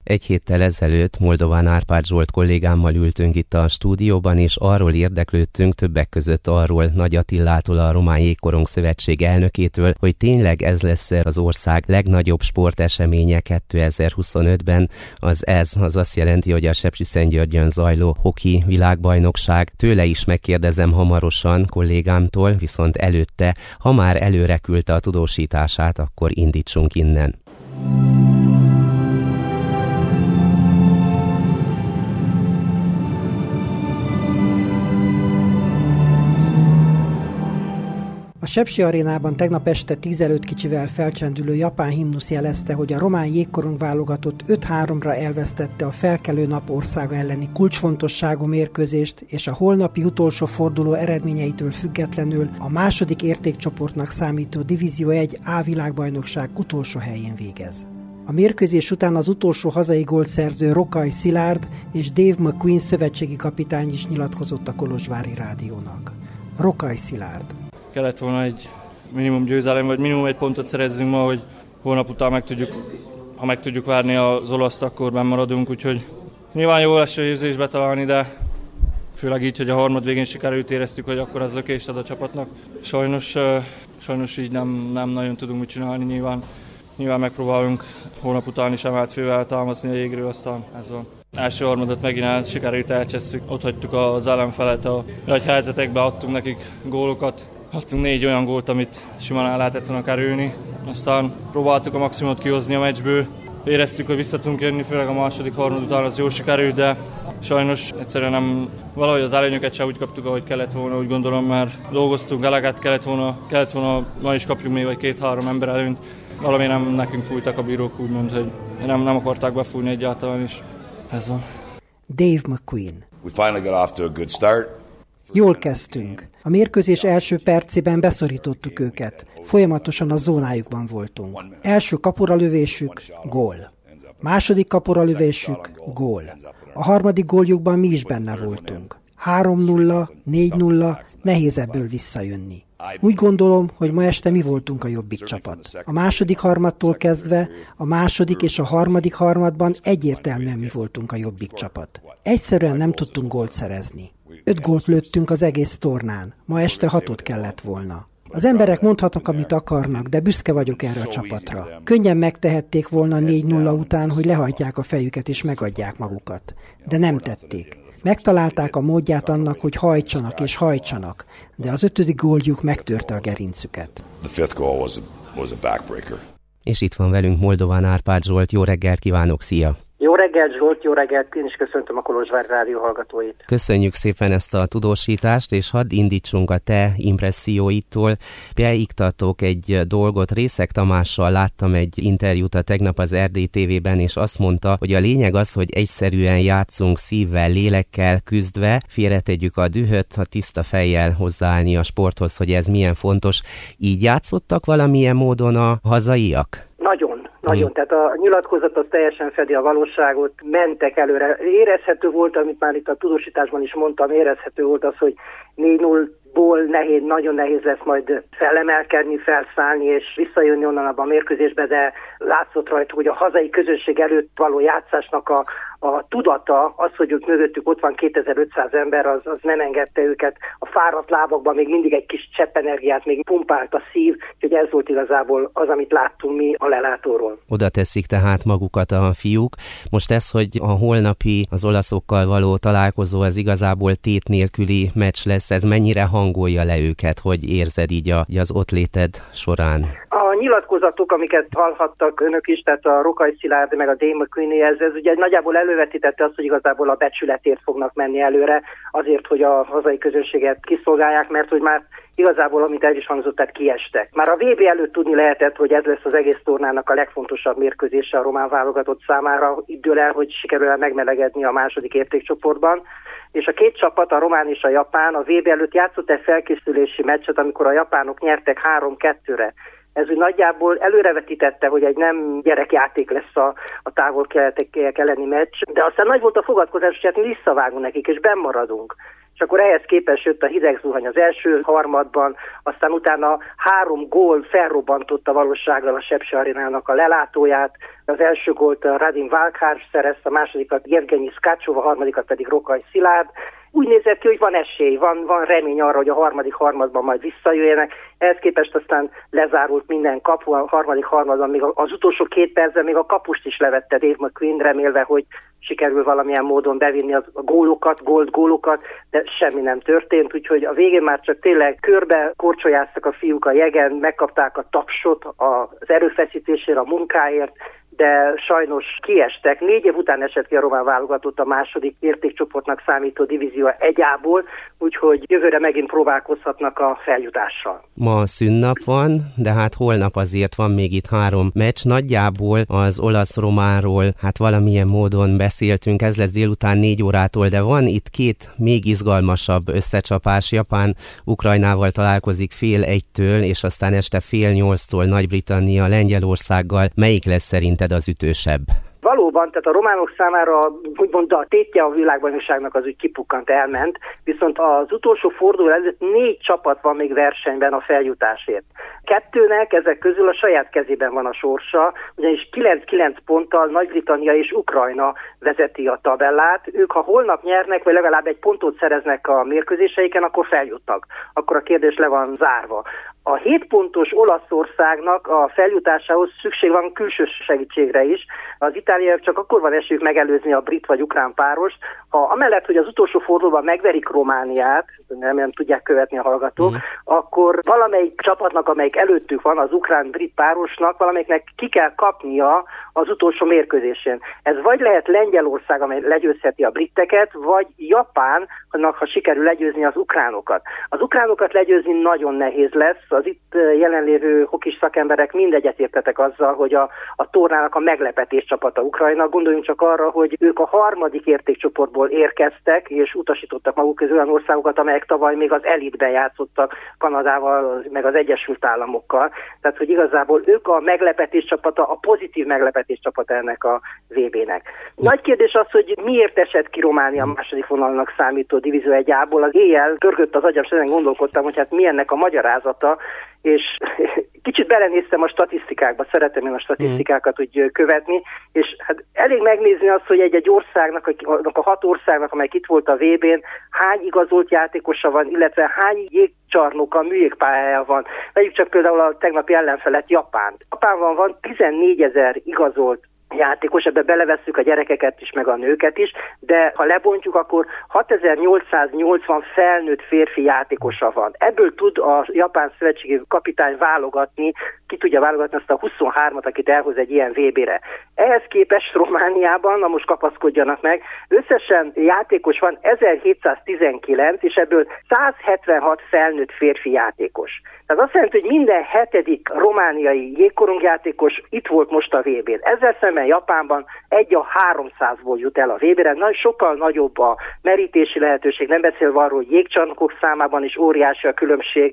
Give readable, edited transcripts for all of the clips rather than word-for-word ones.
Egy héttel ezelőtt Moldován Árpád Zsolt kollégámmal ültünk itt a stúdióban, és arról érdeklődtünk, többek között arról Nagy Attilától, a Román Jégkorong Szövetség elnökétől, hogy tényleg ez lesz az ország legnagyobb sporteseménye 2025-ben. Az azt jelenti, hogy a Sepsiszentgyörgyön zajló hoki világbajnokság. Tőle is megkérdezem hamarosan kollégámtól, viszont előtte, ha már előre küldte a tudósítását, akkor indítsunk innen. A Sepsi arénában tegnap este 10 előtt kicsivel felcsendülő japán himnusz jelezte, hogy a román jégkorong válogatott 5-3-ra elvesztette a felkelő nap országa elleni kulcsfontosságú mérkőzést, és a holnapi utolsó forduló eredményeitől függetlenül a második értékcsoportnak számító Divízió 1 A világbajnokság utolsó helyén végez. A mérkőzés után az utolsó hazai gólt szerző Rokai Szilárd és Dave McQueen szövetségi kapitány is nyilatkozott a Kolozsvári Rádiónak. Rokai Szilárd: kellett volna egy minimum győzelem, vagy minimum egy pontot szerezzünk ma, hogy holnap után ha meg tudjuk várni az olaszt, akkor benn maradunk, úgyhogy nyilván jó lesz érzésbe találni, de főleg így, hogy a harmad végén sikerült, éreztük, hogy akkor az lökést ad a csapatnak. Sajnos így nem nagyon tudunk mit csinálni, nyilván megpróbálunk holnap után is emelt fővel támaszni a jégről, aztán ez van. Első harmadat megint sikerült elcsesszük, ott hagytuk az ellenfelet, a nagy helyzetekbe adtunk nekik gólokat. Adtunk 4 olyan gólt, amit simán el lehetett volna kerülni. Aztán próbáltuk a maximumot kihozni a meccsből. Éreztük, hogy vissza tudunk jönni, főleg a második harmad után az jó sikerült, de sajnos egyszerűen valahogy az előnyöket sem úgy kaptuk, ahogy kellett volna, úgy gondolom, mert dolgoztunk eleget, kellett volna ma is kapjuk még vagy 2-3 ember előnyt. Valami nem nekünk fújtak a bírók, úgymond, hogy nem akarták befújni egyáltalán, és ez van. Dave McQueen: We finally got off to a good start. Jól kezdtünk. A mérkőzés első percében beszorítottuk őket. Folyamatosan a zónájukban voltunk. Első kapuralövésük, gól. Második kapuralövésük, gól. A harmadik góljukban mi is benne voltunk. 3-0, 4-0, nehéz ebből visszajönni. Úgy gondolom, hogy ma este mi voltunk a jobbik csapat. A második harmadtól kezdve, a második és a harmadik harmadban egyértelműen mi voltunk a jobbik csapat. Egyszerűen nem tudtunk gólt szerezni. 5 gólt lőttünk az egész tornán, ma este 6-ot kellett volna. Az emberek mondhatnak, amit akarnak, de büszke vagyok erre a csapatra. Könnyen megtehették volna 4-0 után, hogy lehajtják a fejüket és megadják magukat. De nem tették. Megtalálták a módját annak, hogy hajtsanak és hajtsanak, de az 5. góljuk megtörte a gerincüket. The 5th goal was a backbreaker. És itt van velünk Moldován Árpád Zsolt. Jó reggelt kívánok, szia! Jó reggelt, Zsolt, jó reggelt, én is köszöntöm a Kolozsvári Rádió hallgatóit. Köszönjük szépen ezt a tudósítást, és hadd indítsunk a te impresszióitól. Beiktatok egy dolgot, Részek Tamással láttam egy interjút a tegnap az Erdély TV-ben, és azt mondta, hogy a lényeg az, hogy egyszerűen játszunk szívvel, lélekkel küzdve, félretegyük a dühöt, a tiszta fejjel hozzáállni a sporthoz, hogy ez milyen fontos. Így játszottak valamilyen módon a hazaiak? Nagyon, tehát a nyilatkozat az teljesen fedi a valóságot, mentek előre. Érezhető volt, amit már itt a tudósításban is mondtam, érezhető volt az, hogy 4-0-ból nagyon nehéz lesz majd felemelkedni, felszállni és visszajönni onnan abban a mérkőzésbe, de látszott rajta, hogy a hazai közösség előtt való játszásnak a tudata, az, hogy ők mögöttük ott van 2500 ember, az nem engedte őket. A fáradt lábakban még mindig egy kis csepp energiát még pumpált a szív, úgyhogy ez volt igazából az, amit láttunk mi a lelátóról. Oda teszik tehát magukat a fiúk. Most ez, hogy a holnapi az olaszokkal való találkozó az igazából tét nélküli meccs lesz, ez mennyire hangolja le őket, hogy érzed így az ott léted során? A nyilatkozatok, amiket hallhattak önök is, tehát a Rokai Szilárd meg a Dave McQueen, ez ugye nagyjából elővetítette azt, hogy igazából a becsületért fognak menni előre, azért, hogy a hazai közönséget kiszolgálják, mert hogy már igazából, amit el is hangzott, tehát kiestek. Már a VB előtt tudni lehetett, hogy ez lesz az egész tornának a legfontosabb mérkőzése a román válogatott számára. Itt dől el, hogy sikerül megmelegedni a második értékcsoportban. És a két csapat, a román és a japán, a VB előtt játszott egy felkészülési meccset, amikor a japánok nyertek 3-2-re. Ez úgy nagyjából előrevetítette, hogy egy nem gyerekjáték lesz a távol-keletiek elleni meccs, de aztán nagy volt a fogadkozás, hogy hát mi visszavágunk nekik, és benn maradunk. És akkor ehhez képest jött a hideg zuhany az első harmadban, aztán utána 3 gól felrobbantotta valósággal a Sepsi arénának a lelátóját, Az első gólt Radim Valkár szerezte, a másodikat Jevgenyi Szkácsov, a harmadikat pedig Rokaj Szilárd. Úgy nézett ki, hogy van esély, van remény arra, hogy a harmadik harmadban majd visszajöjjenek. Ehhez képest aztán lezárult minden kapu, a harmadik harmadban, még az utolsó 2 percben még a kapust is levette Dave McQueen, remélve, hogy sikerül valamilyen módon bevinni a gólokat, de semmi nem történt, úgyhogy a végén már csak tényleg körbe korcsolyáztak a fiúk a jegen, megkapták a tapsot az erőfeszítésére, a munkáért, de sajnos kiestek. 4 év után esett ki a román válogatott a második értékcsoportnak számító divízió 1A-ból, úgyhogy jövőre megint próbálkozhatnak a feljutással. Ma szünnap van, de hát holnap azért van még itt 3 meccs. Nagyjából az olasz-románról hát valamilyen módon beszéltünk, ez lesz délután 4 órától, de van itt 2 még izgalmasabb összecsapás. Japán Ukrajnával találkozik 7:30-től, és aztán este 7:30-tól Nagy-Britannia Lengyelországgal. Melyik lesz szerinted az ütősebb? Valóban, tehát a románok számára úgymond a tétje a világbajnokságnak az úgy kipukkant, elment, viszont az utolsó forduló előtt 4 csapat van még versenyben a feljutásért. 2-nek ezek közül a saját kezében van a sorsa, ugyanis 9-9 ponttal Nagy-Britannia és Ukrajna vezeti a tabellát. Ők, ha holnap nyernek, vagy legalább 1 pontot szereznek a mérkőzéseiken, akkor feljutnak. Akkor a kérdés le van zárva. A 7 pontos Olaszországnak a feljutásához szükség van külső segítségre is. Az itáliaiak csak akkor van esélyük megelőzni a brit vagy ukrán párost, ha amellett, hogy az utolsó fordulóban megverik Romániát, nem tudják követni a hallgatók, akkor valamelyik csapatnak, amelyik előttük van, az ukrán-brit párosnak, valamelyiknek ki kell kapnia az utolsó mérkőzésén. Ez vagy lehet Lengyelország, amely legyőzheti a briteket, vagy Japánnak, ha sikerül legyőzni az ukránokat. Az ukránokat legyőzni nagyon nehéz lesz. Az itt jelenlévő hokis szakemberek mind egyetértetek azzal, hogy a tornának a meglepetés csapata Ukrajna. Gondoljunk csak arra, hogy ők a harmadik értékcsoportból érkeztek, és utasítottak maguk közül olyan országokat, amelyek tavaly még az elitben játszottak Kanadával, meg az Egyesült Államokkal. Tehát, hogy igazából ők a meglepetés csapata, a pozitív meglepetés csapata ennek a VB-nek. Nagy kérdés az, hogy miért esett ki Románia a második vonalnak számító divízió 1A-ból. Az éjjel pörgött az agyam, és ezen gondolkodtam, hogy hát mi ennek a magyarázata, és kicsit belenéztem a statisztikákba, szeretem én a statisztikákat úgy követni, és hát elég megnézni azt, hogy egy országnak, a 6 országnak, amelyik itt volt a VB-n, hány igazolt játékosa van, illetve hány jégcsarnoka, műjégpályája van. Vegyük csak például a tegnapi ellenfelet, Japánt. Japánban van 14 000 igazolt játékos, ebbe belevesszük a gyerekeket is, meg a nőket is, de ha lebontjuk, akkor 6880 felnőtt férfi játékosa van. Ebből tud a japán szövetségi kapitány válogatni, ki tudja válogatni azt a 23-at, akit elhoz egy ilyen VB-re. Ehhez képest Romániában, na most kapaszkodjanak meg, összesen játékos van 1719, és ebből 176 felnőtt férfi játékos. Tehát azt jelenti, hogy minden 7. romániai jégkorongjátékos itt volt most a VB-n. Ezzel szemben Japánban 1/300-ból jut el a VB-re, sokkal nagyobb a merítési lehetőség, nem beszélve arról, hogy jégcsarnokok számában is óriási a különbség.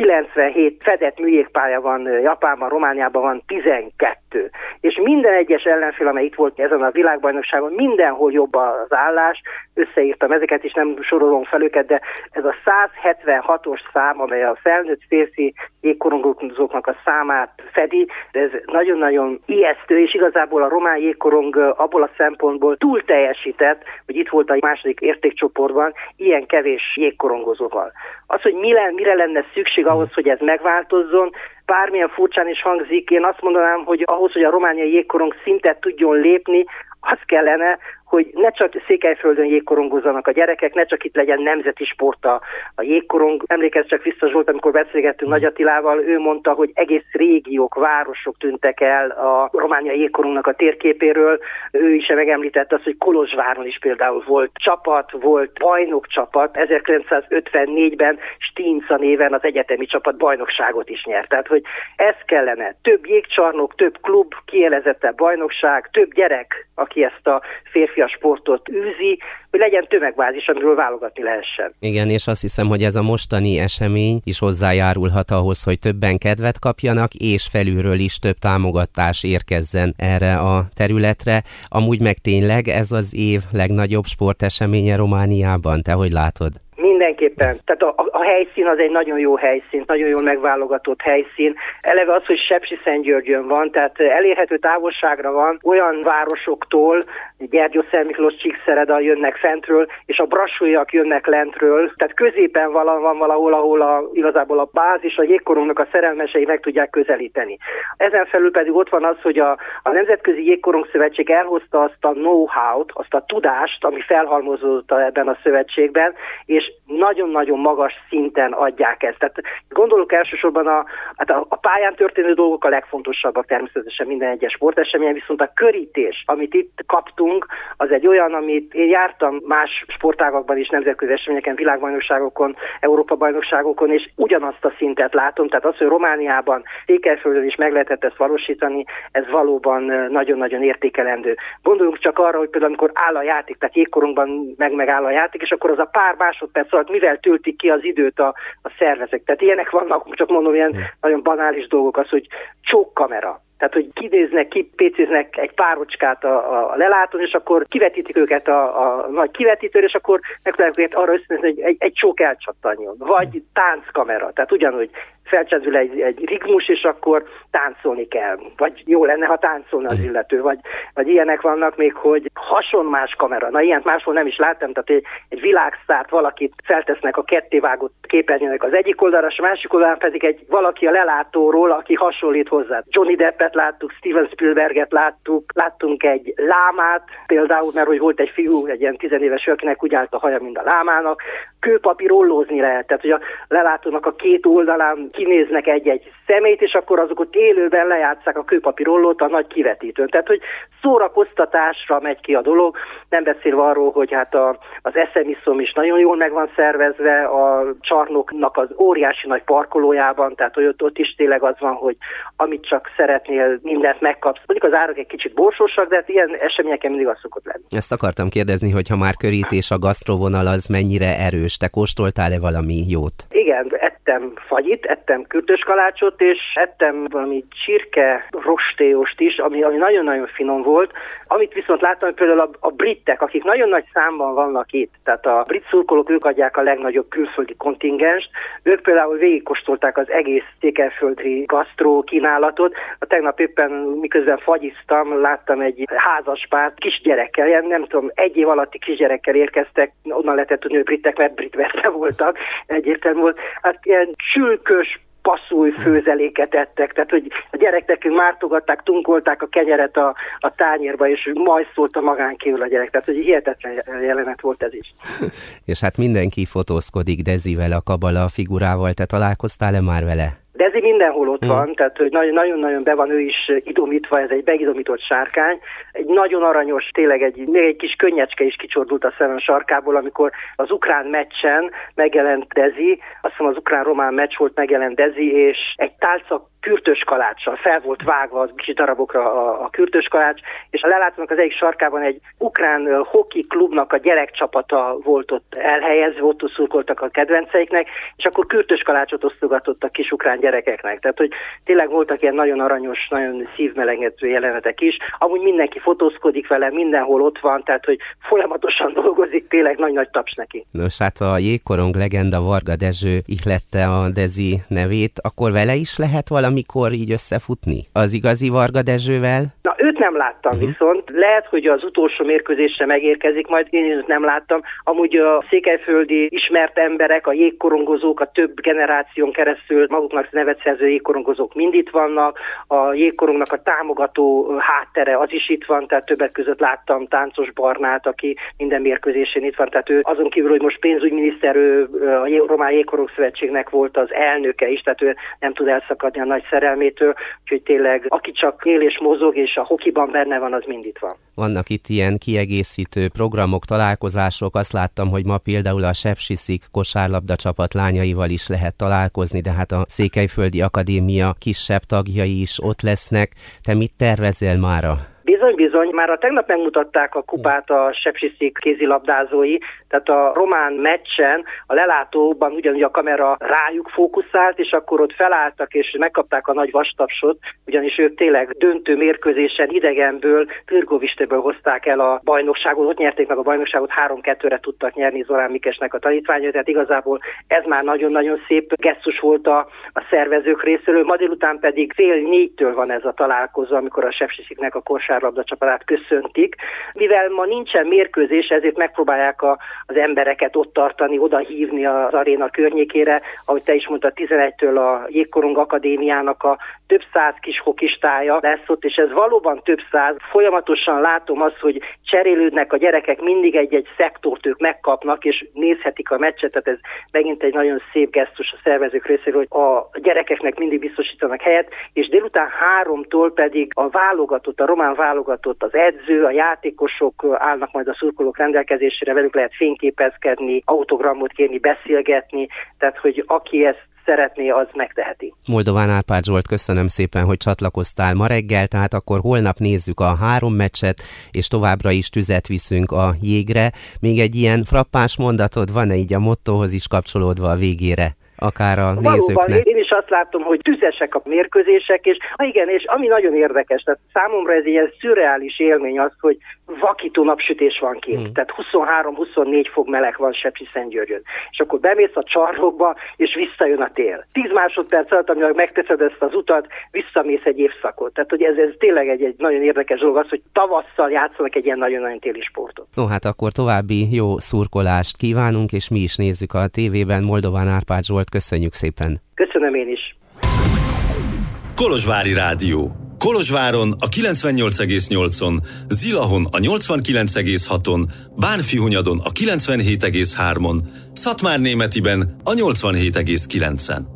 97 fedett műjégpálya van Japánban, Romániában van 12. És minden egyes ellenfél, amely itt volt ezen a világbajnokságon, mindenhol jobb az állás, összeírtam ezeket is, nem sorolom fel őket, de ez a 176-os szám, amely a felnőtt férfi jégkorongozóknak a számát fedi, ez nagyon-nagyon ijesztő, és igazából a román jégkorong abból a szempontból túl teljesített, hogy itt volt a második értékcsoportban ilyen kevés jégkorongozóval. Az, hogy mire lenne szükség ahhoz, hogy ez megváltozzon, bármilyen furcsán is hangzik, én azt mondanám, hogy ahhoz, hogy a romániai jégkorong szintet tudjon lépni, az kellene, hogy ne csak Székelyföldön jégkorongozzanak a gyerekek, ne csak itt legyen nemzeti sport a jégkorong. Emlékezz csak vissza, Zsolt, amikor beszélgettünk Nagy Attilával, ő mondta, hogy egész régiók, városok tűntek el a romániai jégkorongnak a térképéről. Ő is megemlítette azt, hogy Kolozsváron is például volt csapat, volt bajnokcsapat. 1954-ben Stinca néven az egyetemi csapat bajnokságot is nyert. Tehát, hogy ez kellene. Több jégcsarnok, több klub, kielezettebb bajnokság, több gyerek, aki ezt a férfi a sportot űzi, hogy legyen tömegbázis, amiről válogatni lehessen. Igen, és azt hiszem, hogy ez a mostani esemény is hozzájárulhat ahhoz, hogy többen kedvet kapjanak, és felülről is több támogatás érkezzen erre a területre. Amúgy meg tényleg ez az év legnagyobb sporteseménye Romániában, te hogy látod? Mindenképpen. Tehát a helyszín az egy nagyon jó helyszín, nagyon jól megválogatott helyszín. Eleve az, hogy Sepsiszentgyörgyön van, tehát elérhető távolságra van olyan városoktól, Gyergyószent Miklós, Csíkszereda jönnek fentről, és a brassóiak jönnek lentről. Tehát középen van valahol, ahol igazából a bázis, a jégkorunknak a szerelmesei meg tudják közelíteni. Ezen felül pedig ott van az, hogy a Nemzetközi Jégkorong Szövetség elhozta azt a know-how-t, azt a tudást, ami felhalmozódott ebben a szövetségben, és nagyon-nagyon magas szinten adják ezt. Tehát gondolok elsősorban a pályán történő dolgok a legfontosabbak természetesen minden egyes sporteseményen, viszont a körítés, amit itt kaptunk, az egy olyan, amit én jártam más sportágakban is, nemzetközi eseményeken, világbajnokságokon, Európa-bajnokságokon, és ugyanazt a szintet látom, tehát az, hogy Romániában, Székelyföldön is meg lehetett ezt valósítani, ez valóban nagyon-nagyon értékelendő. Gondoljunk csak arra, hogy például amikor áll a játék, tehát jégkorunkban megáll a játék, és akkor az a pár másodperc alatt mivel töltik ki az időt a szervezek. Tehát ilyenek vannak, csak mondom, ilyen nagyon banális dolgok, az, hogy csókkamera. Tehát, hogy kipécéznek egy párocskát a lelátón, és akkor kivetítik őket a nagy kivetítőre, és akkor megpróbálják őket arra összenézni, hogy egy csók elcsattanjon. Vagy tánckamera. Tehát ugyanúgy felcsendül egy ritmus, és akkor táncolni kell. Vagy jó lenne, ha táncolna az illető. Vagy ilyenek vannak még, hogy hasonmás kamera. Na, ilyent máshol nem is láttam, tehát egy világsztárt, valakit feltesznek a kettévágott képernyőnek az egyik oldalra, és a másik oldalán pedig valaki a lelátóról, aki hasonlít hozzá. Johnny Deppet láttuk, Steven Spielberget láttunk egy lámát, például, mert hogy volt egy fiú, egy ilyen 10 éves, akinek úgy állt a haja, mint a lámának. Kőpapírollózni lehet, tehát hogy a lelátónak a két oldalán kinéznek egy szemét, és akkor azok ott élőben lejátsszák a kőpapírollót a nagy kivetítőn. Tehát, hogy szórakoztatásra megy ki a dolog, nem beszélve arról, hogy hát az eszemiszom is nagyon jól meg van szervezve, a csarnoknak az óriási nagy parkolójában, tehát hogy ott is tényleg az van, hogy amit csak szeretnél, mindent megkapsz. Mondjuk az árak egy kicsit borsósak, de hát ilyen eseményeken mindig az szokott lenni. Ezt akartam kérdezni, hogy ha már körítés, a gasztrovonal az mennyire erős. Te kóstoltál-e valami jót? Igen, ettem fagyit, ettem kürtöskalácsot, és ettem valami csirke rostéost is, ami nagyon-nagyon finom volt. Amit viszont láttam, hogy például a britek, akik nagyon nagy számban vannak itt, tehát a brit szurkolók, ők adják a legnagyobb külföldi kontingenst, ők például végigkóstolták az egész székelyföldi gasztró kínálatot. Tegnap éppen, miközben fagyiztam, láttam egy házaspárt kisgyerekkel, ilyen nem tudom, 1 év alatti kisgyerekkel érkeztek, onnan lehetett tudni, hogy britek, mert brit veszte voltak, egyértelmű volt. Hát ilyen csülkös, passzúj főzeléket ettek, tehát hogy a gyereknek mártogatták, tunkolták a kenyeret a tányérba, és majszolta magán kívül a gyerek. Tehát hogy hihetetlen jelenet volt ez is. És hát mindenki fotózkodik Dezivel, a kabala figurával, te találkoztál-e már vele? Dezi mindenhol ott van, tehát hogy nagyon-nagyon be van ő is idomítva, ez egy begidomított sárkány. Egy nagyon aranyos, tényleg még egy kis könnyecske is kicsordult a szemem sarkából, amikor az ukrán meccsen megjelent Dezi, azt hiszem az ukrán-román meccs volt, megjelent Dezi, és egy tálca kürtöskaláccsal fel volt vágva a kis darabokra a kürtöskalács, és a lelátónak az egyik sarkában egy ukrán hoki klubnak a gyerekcsapata volt ott elhelyezve, ott szurkoltak a kedvenceiknek, és akkor kürtöskalácsot osztogatott a kis ukrán gyerekeknek. Tehát, hogy tényleg voltak ilyen nagyon aranyos, nagyon szívmelengető jelenetek is. Amúgy mindenki fotózkodik vele, mindenhol ott van, tehát, hogy folyamatosan dolgozik, tényleg nagy-nagy taps neki. Nos, hát a jégkorong legenda Varga Dezső ihlette a Dezi nevét, akkor vele is lehet valamikor így összefutni? Az igazi Varga Dezsővel? Na, őt nem láttam viszont. Lehet, hogy az utolsó mérkőzésre megérkezik, majd én is nem láttam. Amúgy a székelyföldi ismert emberek, a jégkorongozók, a több generáción keresztül maguknak nevet szerző jégkorongozók mind itt vannak, a jégkorongnak a támogató háttere az is itt van, tehát többek között láttam Táncos Barnát, aki minden mérkőzésén itt van, tehát ő azon kívül, hogy most pénzügyminiszter, ő a Román Jégkorong Szövetségnek volt az elnöke is, tehát ő nem tud elszakadni a nagy szerelmétől, úgyhogy tényleg aki csak él és mozog, és a hokiban benne van, az mind itt van. Vannak itt ilyen kiegészítő programok, találkozások, azt láttam, hogy ma például a Sepsiszik kosárlabda csapat lányaival is lehet találkozni, de hát a Székelyföldi Akadémia kisebb tagjai is ott lesznek. Te mit tervezel mára? Bizony, már a tegnap megmutatták a kupát a Sepsiszék kézilabdázói, tehát a román meccsen a lelátóban ugyanúgy a kamera rájuk fókuszált, és akkor ott felálltak, és megkapták a nagy vastapsot, ugyanis ők tényleg döntő mérkőzésen idegenből, Târgovistéből hozták el a bajnokságot, ott nyerték meg a bajnokságot, 3-2-re tudtak nyerni Zorán Mikesnek a tanítványai, tehát igazából ez már nagyon-nagyon szép gesztus volt a szervezők részéről. Ma délután pedig 3:30 van ez a találkozó, amikor a Sepsiszéknek a kosárlabda csapatát köszöntik. Mivel ma nincsen mérkőzés, ezért megpróbálják az embereket ott tartani, oda hívni az aréna környékére, ahogy te is mondtad, 11-től a Jégkorong Akadémiának a több száz kis hokistája lesz ott, és ez valóban több száz. Folyamatosan látom azt, hogy cserélődnek a gyerekek, mindig egy szektort ők megkapnak, és nézhetik a meccset, tehát ez megint egy nagyon szép gesztus a szervezők részéről, hogy a gyerekeknek mindig biztosítanak helyet, és délután 3-tól pedig a válogatott, a román válogatott, az edző, a játékosok állnak majd a szurkolók rendelkezésére, velük lehet fényképezkedni, autogramot kérni, beszélgetni, tehát hogy aki ezt szeretné, az megteheti. Moldován Árpád Zsolt, köszönöm szépen, hogy csatlakoztál ma reggel, tehát akkor holnap nézzük a 3 meccset, és továbbra is tüzet viszünk a jégre. Még egy ilyen frappáns mondatod van-e így a mottóhoz is kapcsolódva a végére? Akár a nézőknek. Valóban, én is azt látom, hogy tüzesek a mérkőzések, és igen, és ami nagyon érdekes, tehát számomra ez ilyen szürreális élmény az, hogy vakító napsütés van kint, tehát 23-24 fok meleg van Sepsiszentgyörgyön. És akkor bemész a csarnokba, és visszajön a tél. 10 másodperc alatt, amikor megteszed ezt az utat, visszamész egy évszakot. Tehát, hogy ez tényleg egy nagyon érdekes dolog az, hogy tavasszal játszanak egy ilyen nagyon-nagyon téli sportot. No, hát akkor további jó szurkolást kívánunk, és mi is nézzük a tévében. Moldován Árpád Zsolt, köszönjük szépen. Köszönöm én is. Kolozsvári Rádió. Kolozsváron a 98,8-on, Zilahon a 89,6-on, Bánffyhunyadon a 97,3-on, Szatmárnémetiben a 87,9-en.